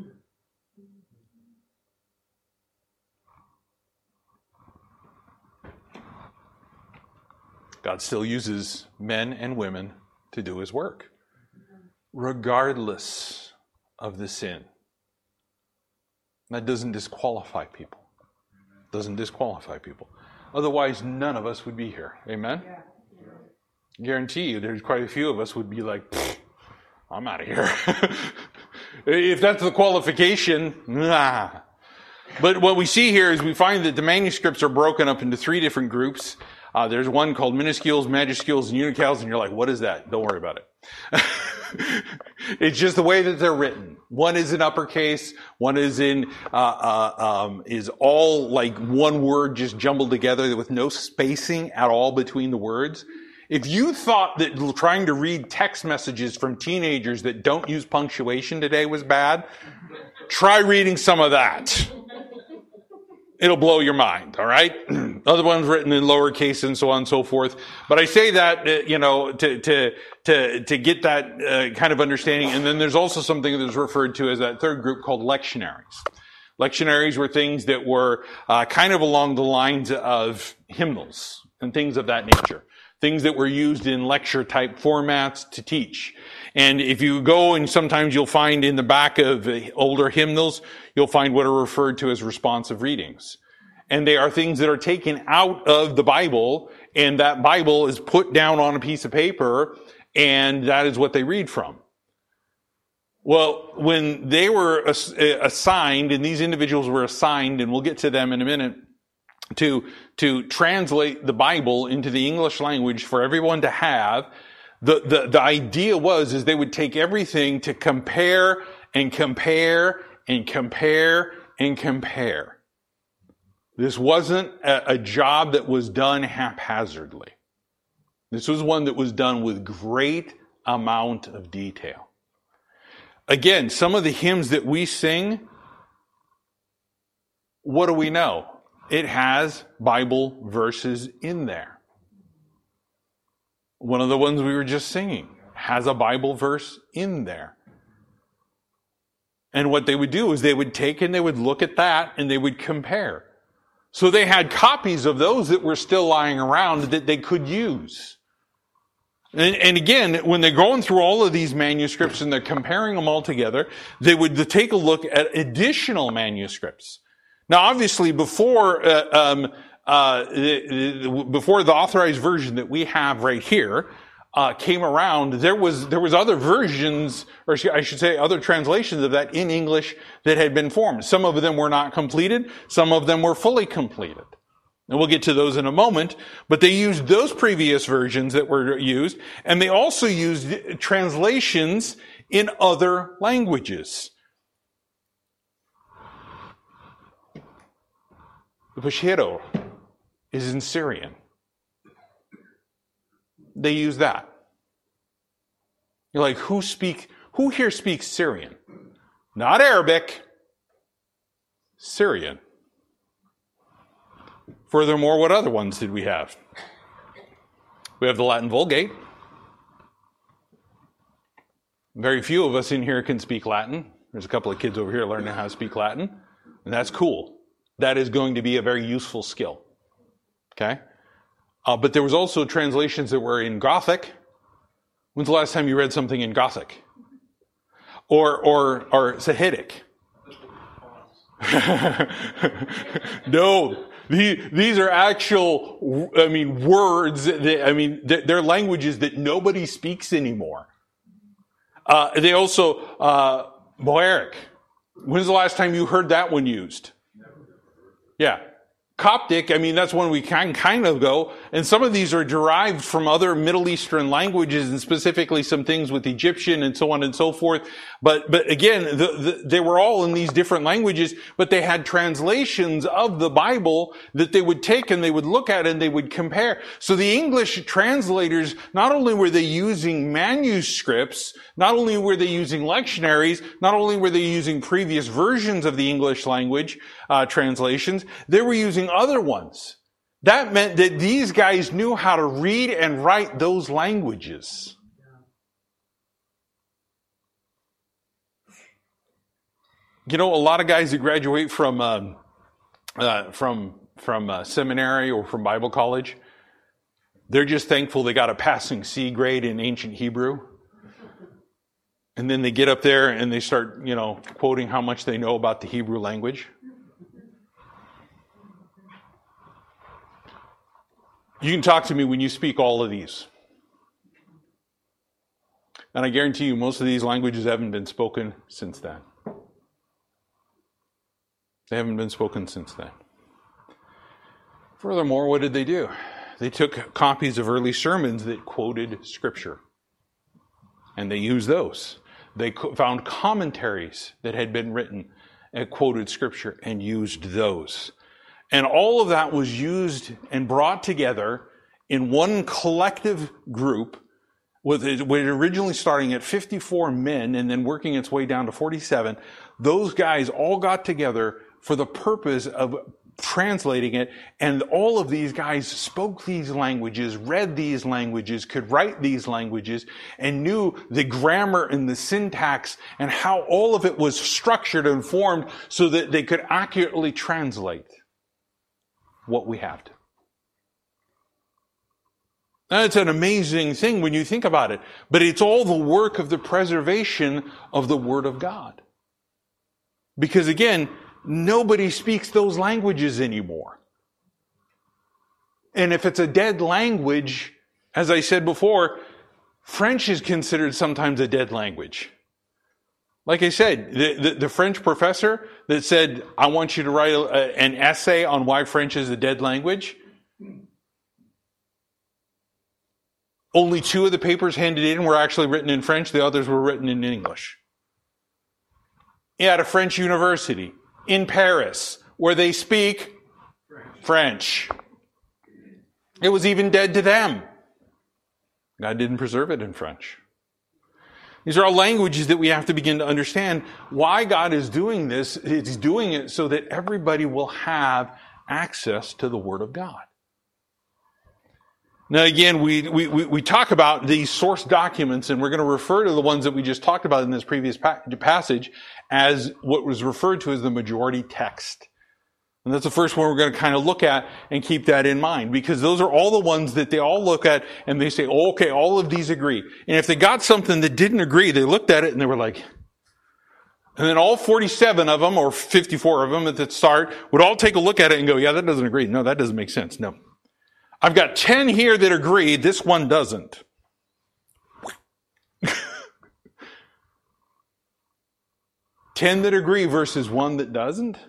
God still uses men and women to do his work, regardless of the sin. That doesn't disqualify people. Doesn't disqualify people. Otherwise, none of us would be here. Amen? Yeah. Guarantee you, there's quite a few of us would be like, I'm out of here. If that's the qualification, nah. But what we see here is we find that the manuscripts are broken up into 3 different groups. There's one called minuscules, majuscules, and unicals, and you're like, what is that? Don't worry about it. It's just the way that they're written. One is in uppercase, one is is all like one word just jumbled together with no spacing at all between the words. If you thought that trying to read text messages from teenagers that don't use punctuation today was bad, try reading some of that. It'll blow your mind, all right? Other ones written in lowercase and so on and so forth. But I say that, to get that kind of understanding. And then there's also something that's referred to as that third group called lectionaries. Lectionaries were things that were kind of along the lines of hymnals and things of that nature. Things that were used in lecture-type formats to teach. And if you go, and sometimes you'll find in the back of older hymnals, you'll find what are referred to as responsive readings. And they are things that are taken out of the Bible, and that Bible is put down on a piece of paper, and that is what they read from. Well, when they were assigned, and these individuals were assigned, and we'll get to them in a minute, to translate the Bible into the English language for everyone to have, the idea is they would take everything to compare and compare and compare and compare. This wasn't a job that was done haphazardly. This was one that was done with great amount of detail. Again, some of the hymns that we sing, what do we know? It has Bible verses in there. One of the ones we were just singing has a Bible verse in there. And what they would do is they would take and they would look at that and they would compare. So they had copies of those that were still lying around that they could use. And again, when they're going through all of these manuscripts and they're comparing them all together, they would take a look at additional manuscripts. Now, obviously, before the authorized version that we have right here came around, there was other versions, or I should say, other translations of that in English that had been formed. Some of them were not completed. Some of them were fully completed. And we'll get to those in a moment. But they used those previous versions that were used, and they also used translations in other languages. The Peshitta is in Syrian. They use that. You're like, who here speaks Syrian? Not Arabic. Syrian. Furthermore, what other ones did we have? We have the Latin Vulgate. Very few of us in here can speak Latin. There's a couple of kids over here learning how to speak Latin, and that's cool. That is going to be a very useful skill. Okay? But there was also translations that were in Gothic, When's the last time you read something in Gothic? Or Sahidic? No. These are actual, words. They're languages that nobody speaks anymore. They also, Boeric. When's the last time you heard that one used? Yeah. Coptic, that's one we can kind of go. And some of these are derived from other Middle Eastern languages, and specifically some things with Egyptian and so on and so forth. But again, they were all in these different languages, but they had translations of the Bible that they would take and they would look at and they would compare. So the English translators, not only were they using manuscripts, not only were they using lectionaries, not only were they using previous versions of the English language translations, they were using other ones. That meant that these guys knew how to read and write those languages. A lot of guys that graduate from seminary or from Bible college, they're just thankful they got a passing C grade in ancient Hebrew. And then they get up there and they start, quoting how much they know about the Hebrew language. You can talk to me when you speak all of these. And I guarantee you most of these languages haven't been spoken since then. They haven't been spoken since then. Furthermore, what did they do? They took copies of early sermons that quoted Scripture. And they used those. They found commentaries that had been written and quoted Scripture and used those. And all of that was used and brought together in one collective group, with it originally starting at 54 men and then working its way down to 47. Those guys all got together for the purpose of translating it, and all of these guys spoke these languages, read these languages, could write these languages, and knew the grammar and the syntax and how all of it was structured and formed so that they could accurately translate what we have to. Now, it's an amazing thing when you think about it, but it's all the work of the preservation of the Word of God. Because again, nobody speaks those languages anymore. And if it's a dead language, as I said before, French is considered sometimes a dead language. Like I said, the French professor that said, I want you to write an essay on why French is a dead language. Only 2 of the papers handed in were actually written in French. The others were written in English. At a French university in Paris, where they speak French. It was even dead to them. God didn't preserve it in French. These are all languages that we have to begin to understand why God is doing this. He's doing it so that everybody will have access to the Word of God. Now again, we talk about these source documents, and we're going to refer to the ones that we just talked about in this previous passage as what was referred to as the majority text. And that's the first one we're going to kind of look at and keep that in mind, because those are all the ones that they all look at and they say, oh, okay, all of these agree. And if they got something that didn't agree, they looked at it and they were like, and then all 47 of them or 54 of them at the start would all take a look at it and go, yeah, that doesn't agree. No, that doesn't make sense. No. I've got 10 here that agree. This one doesn't. 10 that agree versus 1 that doesn't.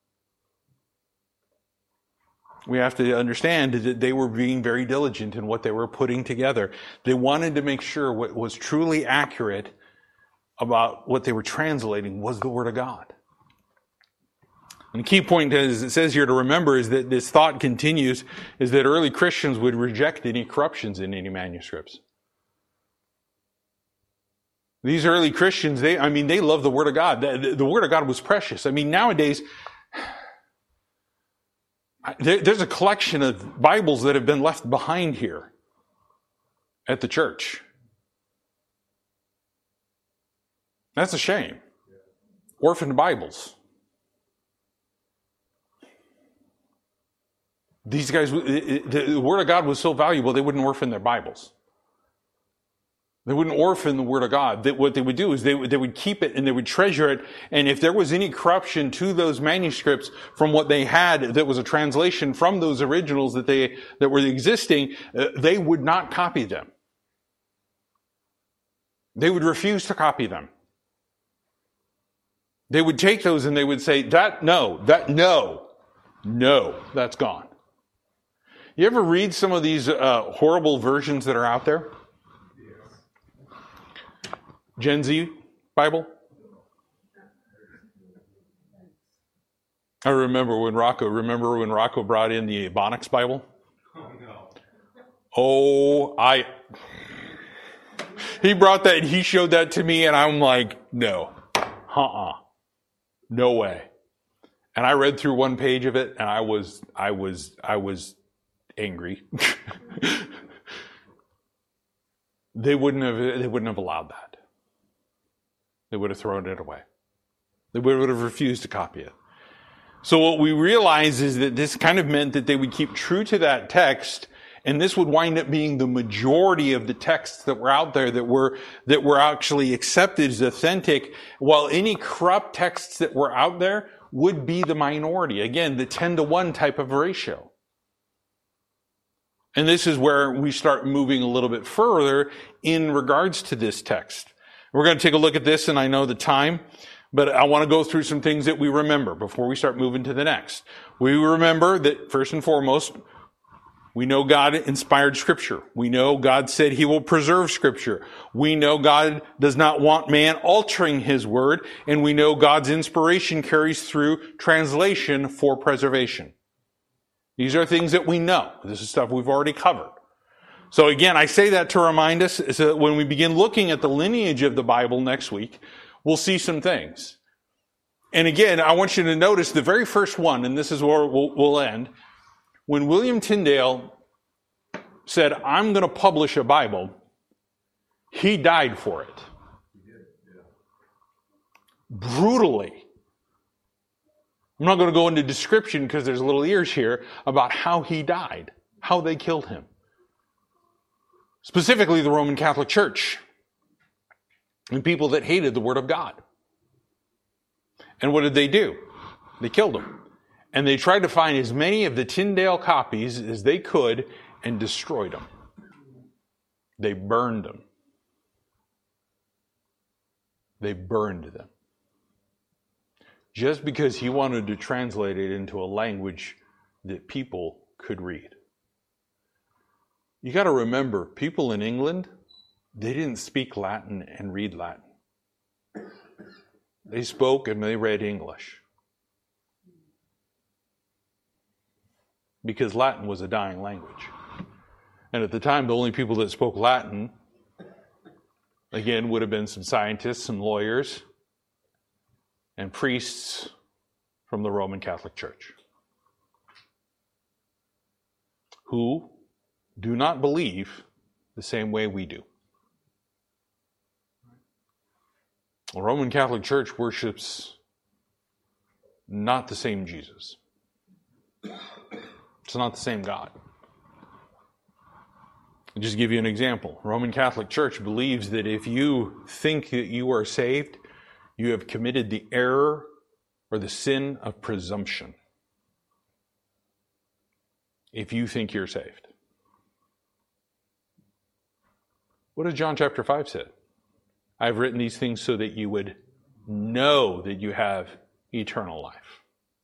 We have to understand that they were being very diligent in what they were putting together. They wanted to make sure what was truly accurate about what they were translating was the Word of God. And the key point, as it says here to remember, is that this thought continues, is that early Christians would reject any corruptions in any manuscripts. These early Christians, they love the Word of God. The Word of God was precious. Nowadays, there's a collection of Bibles that have been left behind here at the church. That's a shame. Orphaned Bibles. These guys, the Word of God was so valuable, they wouldn't orphan their Bibles. They wouldn't orphan the Word of God. What they would do is they would keep it and they would treasure it. And if there was any corruption to those manuscripts from what they had that was a translation from those originals that were existing, they would not copy them. They would refuse to copy them. They would take those and they would say, no, that's gone. You ever read some of these horrible versions that are out there? Gen Z Bible? I remember when Rocco brought in the Ebonics Bible? He brought that and he showed that to me and I'm like, no. No way. And I read through one page of it and I was angry. They wouldn't have allowed that. They would have thrown it away. They would have refused to copy it. So what we realize is that this kind of meant that they would keep true to that text, and this would wind up being the majority of the texts that were out there that were actually accepted as authentic, while any corrupt texts that were out there would be the minority. Again, the 10-to-1 type of ratio. And this is where we start moving a little bit further in regards to this text. We're going to take a look at this, and I know the time, but I want to go through some things that we remember before we start moving to the next. We remember that, first and foremost, we know God inspired Scripture. We know God said He will preserve Scripture. We know God does not want man altering His Word, and we know God's inspiration carries through translation for preservation. These are things that we know. This is stuff we've already covered. So again, I say that to remind us so that when we begin looking at the lineage of the Bible next week, we'll see some things. And again, I want you to notice the very first one, and this is where we'll end. When William Tyndale said, I'm going to publish a Bible, he died for it. Brutally. I'm not going to go into description because there's little ears here about how he died, how they killed him. Specifically the Roman Catholic Church and people that hated the Word of God. And what did they do? They killed him. And they tried to find as many of the Tyndale copies as they could and destroyed them. They burned them. They burned them. Just because he wanted to translate it into a language that people could read. You got to remember, people in England, they didn't speak Latin and read Latin. They spoke and they read English. Because Latin was a dying language. And at the time, the only people that spoke Latin, again, would have been some scientists, some lawyers, and priests from the Roman Catholic Church, who do not believe the same way we do. The Roman Catholic Church worships not the same Jesus. It's not the same God. I'll just give you an example. Roman Catholic Church believes that if you think that you are saved, you have committed the error or the sin of presumption. If you think you're saved. What does John chapter 5 say? I've written these things so that you would know that you have eternal life.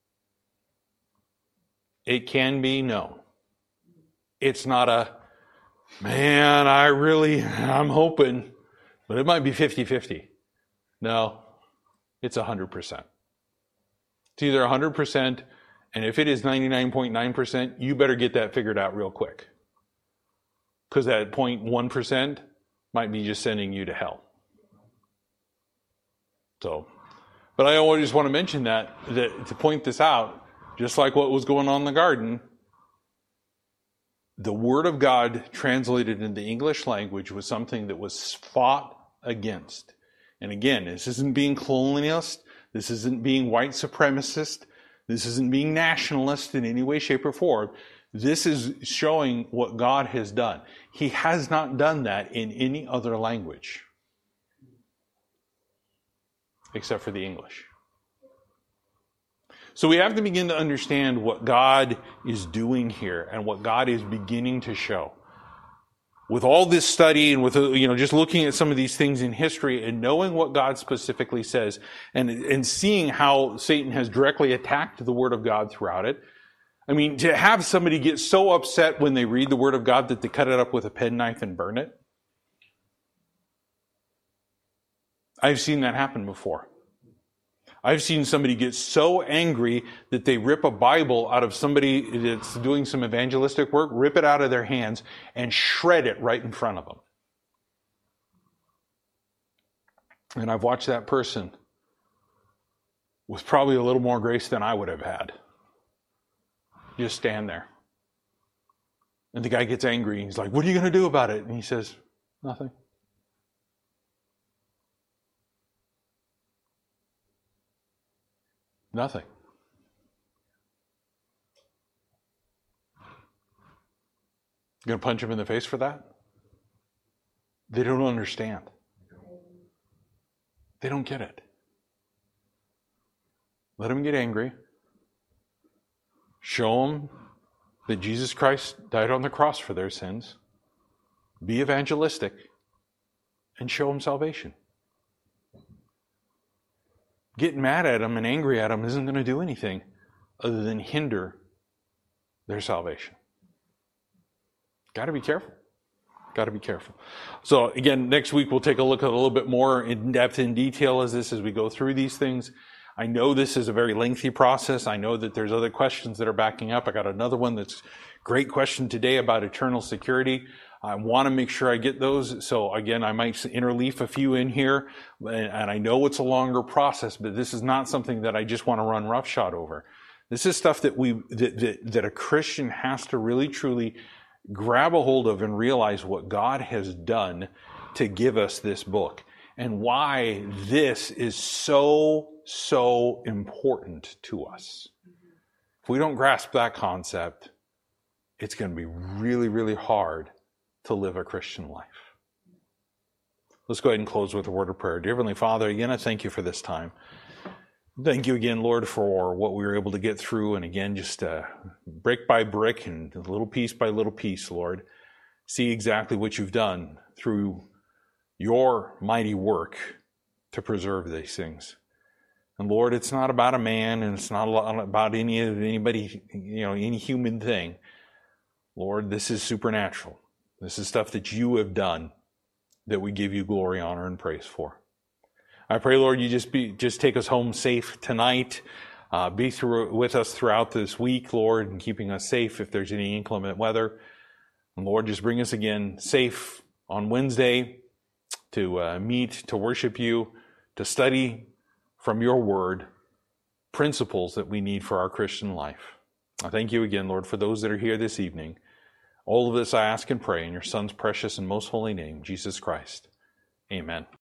It can be known. It's not a, man, I'm hoping, but it might be 50-50. No, it's 100%. It's either 100%, and if it is 99.9%, you better get that figured out real quick. Because that 0.1% might be just sending you to hell. So, but I always just want to mention that to point this out, just like what was going on in the garden, the Word of God translated into the English language was something that was fought against. And again, this isn't being colonialist, this isn't being white supremacist, this isn't being nationalist in any way, shape, or form. This is showing what God has done. He has not done that in any other language except for the English. So we have to begin to understand what God is doing here and what God is beginning to show. With all this study and with, just looking at some of these things in history and knowing what God specifically says and seeing how Satan has directly attacked the Word of God throughout it. I mean, to have somebody get so upset when they read the Word of God that they cut it up with a penknife and burn it. I've seen that happen before. I've seen somebody get so angry that they rip a Bible out of somebody that's doing some evangelistic work, rip it out of their hands, and shred it right in front of them. And I've watched that person with probably a little more grace than I would have had just stand there. And the guy gets angry. He's like, "What are you going to do about it?" And he says, "Nothing." Nothing. You going to punch him in the face for that? They don't understand. They don't get it. Let them get angry. Show them that Jesus Christ died on the cross for their sins. Be evangelistic. And show them salvation. Getting mad at them and angry at them isn't going to do anything other than hinder their salvation. Got to be careful. Got to be careful. So again, next week we'll take a look at a little bit more in depth and detail as we go through these things. I know this is a very lengthy process. I know that there's other questions that are backing up. I got another one that's great question today about eternal security. I want to make sure I get those. So again, I might interleaf a few in here. And I know it's a longer process, but this is not something that I just want to run roughshod over. This is stuff that that a Christian has to really truly grab a hold of and realize what God has done to give us this book and why this is so important to us. If we don't grasp that concept, it's going to be really, really hard to live a Christian life. Let's go ahead and close with a word of prayer. Dear Heavenly Father, again, I thank you for this time. Thank you again, Lord, for what we were able to get through. And again, just brick by brick and little piece by little piece, Lord, see exactly what you've done through your mighty work to preserve these things. And Lord, it's not about a man and it's not about anybody, any human thing. Lord, this is supernatural. This is stuff that you have done that we give you glory, honor, and praise for. I pray, Lord, you just take us home safe tonight. Be with us throughout this week, Lord, and keeping us safe if there's any inclement weather. And Lord, just bring us again safe on Wednesday to meet, to worship you, to study from your word principles that we need for our Christian life. I thank you again, Lord, for those that are here this evening. All of this I ask and pray in your Son's precious and most holy name, Jesus Christ. Amen.